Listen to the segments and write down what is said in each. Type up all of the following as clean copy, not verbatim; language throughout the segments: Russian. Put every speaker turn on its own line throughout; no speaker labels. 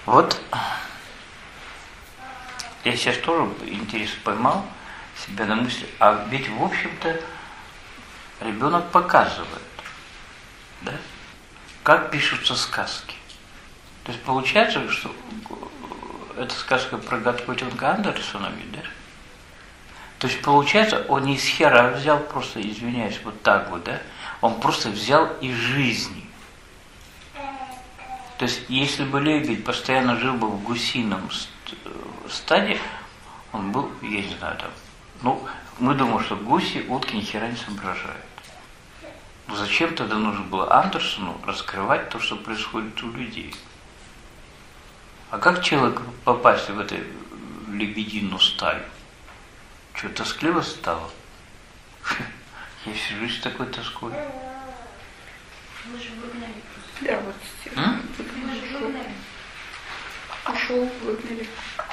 Вот я сейчас тоже интересно поймал себя на мысли, а ведь в общем-то ребенок показывает, да, как пишутся сказки. То есть получается, что эта сказка про котенка Андерсона, ведь, да? То есть получается, он не из хера взял, просто, извиняюсь, вот так вот, да? Он просто взял из жизни. То есть, если бы лебедь постоянно жил бы в гусином стаде, он был, я не знаю, там, ну, мы думаем, что гуси, утки ни хера не соображают. Но зачем тогда нужно было Андерсону раскрывать то, что происходит у людей? А как человек попасть в эту лебединую стаю? Что, тоскливо стало? Я всю жизнь с такой тоской.
Вы же выгнали.
Да, вот.
Вы же выгнали.
Ушел, выгнали.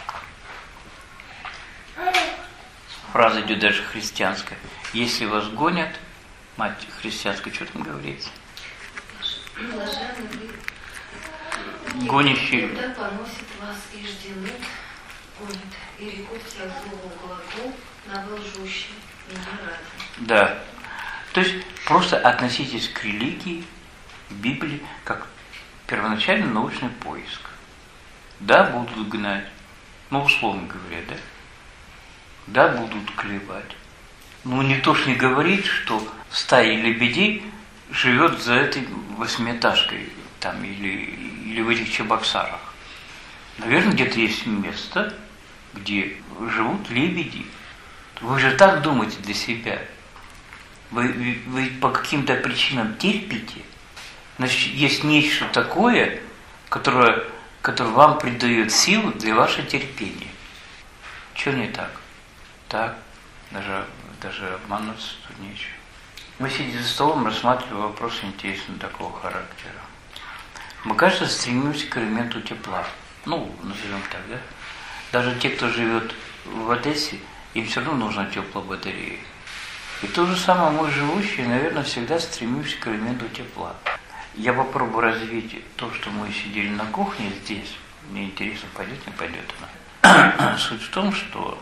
Фраза идет даже христианская. Если вас гонят, мать христианская, что там говорится?
Блаженны вы,
Гонящие.
куда поносит вас и жденут, гонит, и рекут всех злого глагол, на вы лжущие, меня ради.
Да. То есть просто относитесь к религии, к Библии, как первоначальный научный поиск. Да, будут гнать. Ну, условно говоря, да? Да, будут клевать. Ну, никто ж не говорит, что стая лебедей живет за этой восьмиэтажкой там, или в этих чебоксарах. Наверное, где-то есть место, где живут лебеди. Вы же так думаете для себя. Вы по каким-то причинам терпите. Значит, есть нечто такое, которое вам придает силу для вашего терпения. Что не так? Так, даже обмануться тут нечего. Мы сидим за столом, рассматриваем вопросы интересного такого характера. Мы, кажется, стремимся к элементу тепла. Ну, назовем так, да? Даже те, кто живет в Одессе, им все равно нужна теплая батарея. И то же самое мы, живущие, наверное, всегда стремимся к элементу тепла. Я попробую развить то, что мы сидели на кухне здесь. Мне интересно, пойдет, не пойдет она. Суть в том, что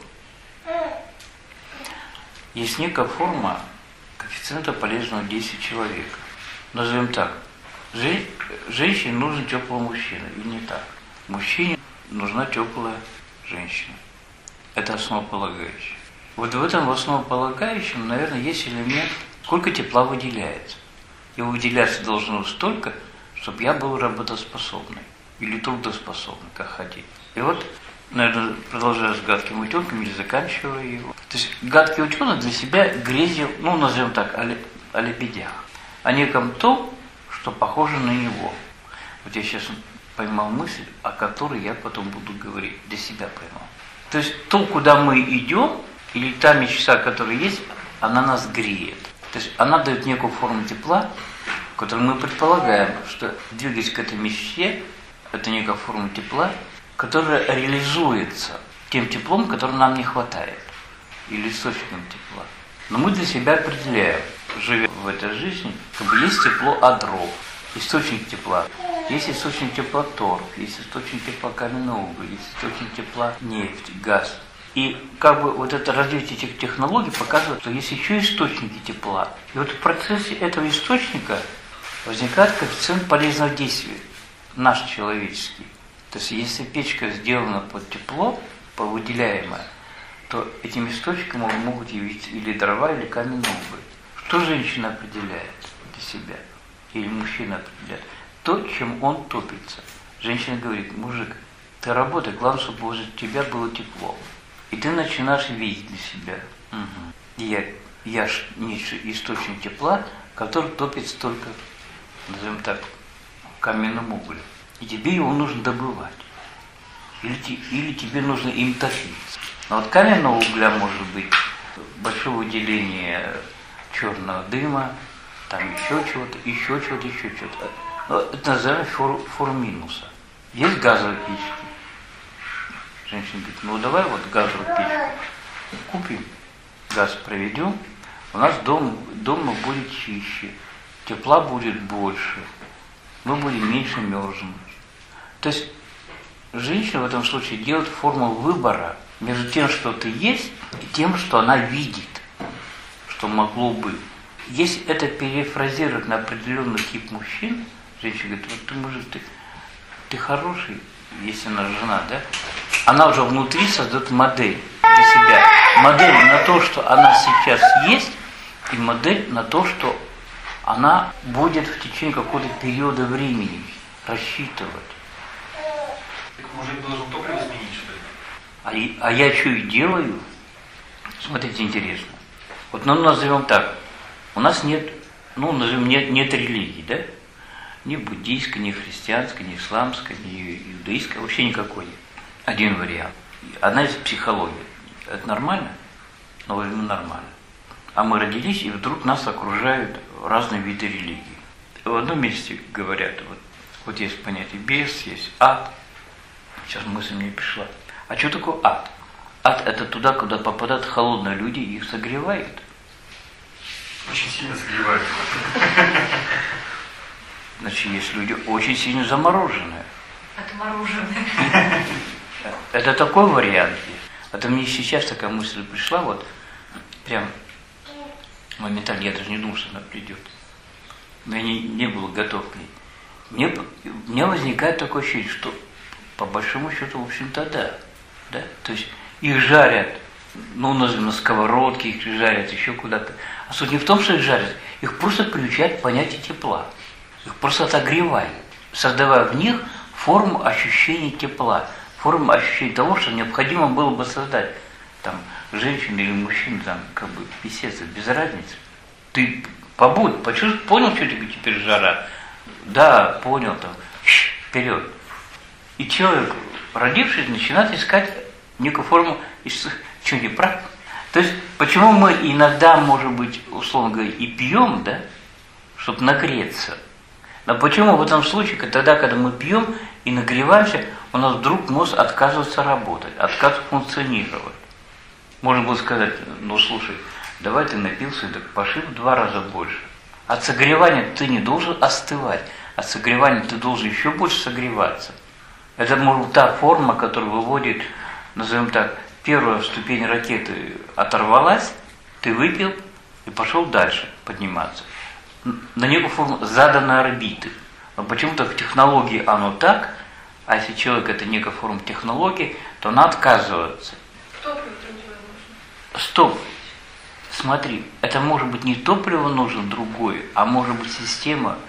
есть некая форма коэффициента полезного действия человека. Назовем так. Женщине нужен теплый мужчина, или не так? Мужчине нужна теплая женщина. Это основополагающее. Вот в этом основополагающем, наверное, есть элемент, сколько тепла выделяется. Его выделяться должно столько, чтобы я был работоспособный или трудоспособный, как хотите. И вот, наверное, продолжая с гадким утенком или заканчивая его. То есть гадкий утенок для себя грезил, ну, назовем так, о лебедях. О неком том, что похоже на него. Вот я сейчас поймал мысль, о которой я потом буду говорить, для себя поймал. То есть то, куда мы идем, или та мечта, которая есть, она нас греет. То есть она дает некую форму тепла, которую мы предполагаем, что двигаясь к этой мечте, это некая форма тепла, которая реализуется тем теплом, которого нам не хватает, или источником тепла. Но мы для себя определяем, живя в этой жизни, как бы есть тепло от дров, источник тепла. Есть источник тепла торф, есть источник тепла каменный уголь, есть источник тепла нефть, газ. И как бы вот это развитие этих технологий показывает, что есть еще источники тепла. И вот в процессе этого источника возникает коэффициент полезного действия, наш человеческий. То есть если печка сделана под тепло, выделяемое, то этим источником могут явиться или дрова, или каменный уголь. Что женщина определяет для себя? Или мужчина определяет? То, чем он топится. Женщина говорит: мужик, ты работай, главное, чтобы возле тебя было тепло. И ты начинаешь видеть для себя. Угу. Я ж источник тепла, который топится только, назовем так, каменным углем. И тебе его нужно добывать. Или тебе нужно им топиться. Но от каменного угля может быть большое выделение черного дыма, там еще чего-то. Но это называется форма минуса. Есть газовые печки. Женщина говорит: ну давай вот газовую печку купим, газ проведем, у нас дома будет чище, тепла будет больше, мы будем меньше мерзнуть. То есть женщина в этом случае делает форму выбора между тем, что ты есть, и тем, что она видит, что могло бы. Если это перефразировать на определенный тип мужчин, женщина говорит, вот ты мужик, ты хороший, если она жена, да? Она уже внутри создает модель для себя. Модель на то, что она сейчас есть, и модель на то, что она будет в течение какого-то периода времени рассчитывать.
Так мужик должен топливо изменить, что ли?
А я что и делаю? Смотрите, интересно. Вот назовем так. У нас нет, нет религии, да? Ни буддийской, ни христианской, ни исламской, ни иудаистской, вообще никакой нет. Один вариант. Одна из психологий. Это нормально? Ну, нормально. А мы родились, и вдруг нас окружают разные виды религии. В одном месте говорят, вот есть понятие бес, есть ад. Сейчас мысль мне пришла. А что такое ад? Ад – это туда, куда попадают холодные люди и их согревают.
Очень сильно согревают.
Значит, есть люди очень сильно замороженные.
Отмороженные.
Это такой вариант есть. Это мне сейчас такая мысль пришла, вот прям моментально, я даже не думал, что она придет. Но я не был готов к ней. Мне возникает такое ощущение, что по большому счету, в общем-то, да. То есть их жарят, назовем на сковородке, их жарят еще куда-то. А суть не в том, что их жарят, их просто приучают к понятию тепла. Их просто отогревают, создавая в них форму ощущения тепла, форму ощущения того, что необходимо было бы создать. Там, женщина или мужчина, там, как бы, писец, без разницы. Ты побудь, почувствуй, понял, что тебе теперь жара? Да, понял, там, вперед. И человек, родившись, начинает искать некую форму, что не правда? То есть, почему мы иногда, может быть, условно говоря, и пьем, да, чтобы нагреться? Но почему в этом случае, тогда, когда мы пьем и нагреваемся, у нас вдруг мозг отказывается работать, отказывается функционировать? Можно было сказать, слушай, давай ты напился и пошли в 2 раза больше. От согревания ты не должен остывать, от согревания ты должен еще больше согреваться. Это, может быть, та форма, которая выводит, назовем так, первая ступень ракеты оторвалась, ты выпил и пошел дальше подниматься. На некую форму заданной орбиты. Но почему-то в технологии оно так, а если человек это некая форма технологии, то она отказывается. Стоп. Смотри, это может быть не топливо нужно другое, а может быть система,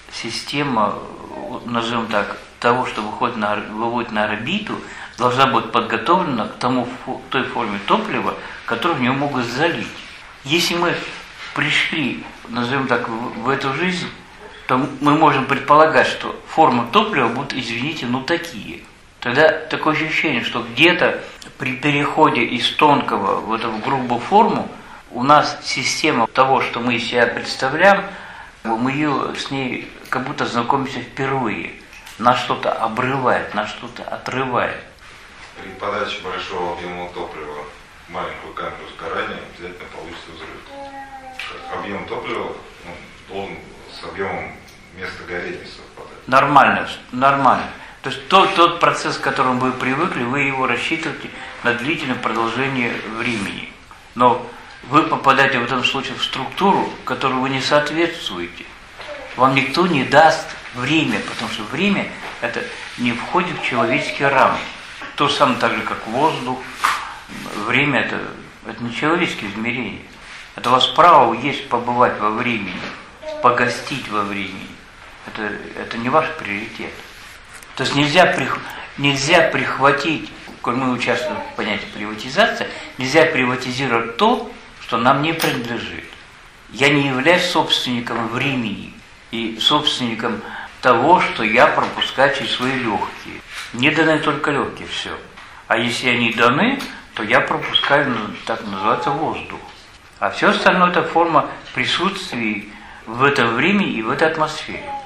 назовем так, того, что выводит на орбиту, должна быть подготовлена к той форме топлива, которую в нее могут залить. Если мы пришли, назовем так, в эту жизнь, то мы можем предполагать, что формы топлива будут, извините, такие. Тогда такое ощущение, что где-то при переходе из тонкого в эту грубую форму у нас система того, что мы из себя представляем, мы с ней как будто знакомимся впервые. Нас что-то обрывает, нас что-то отрывает.
При подаче большого объема топлива в маленькую камеру сгорания обязательно получится взрыв. Объем топлива должен с объемом места горения совпадать. Нормально.
То есть тот процесс, к которому вы привыкли, вы его рассчитываете на длительное продолжение времени. Но вы попадаете в этом случае в структуру, которой вы не соответствуете. Вам никто не даст время, потому что время это не входит в человеческие рамки. То же самое так же, как воздух. Время это не человеческие измерения. Это у вас право есть побывать во времени, погостить во времени. Это не ваш приоритет. То есть нельзя прихватить, коль мы участвуем в понятии приватизации, нельзя приватизировать то, что нам не принадлежит. Я не являюсь собственником времени и собственником того, что я пропускаю через свои легкие. Мне даны только легкие, все. А если они даны, то я пропускаю, так называется, воздух. А все остальное это форма присутствия в этом времени и в этой атмосфере.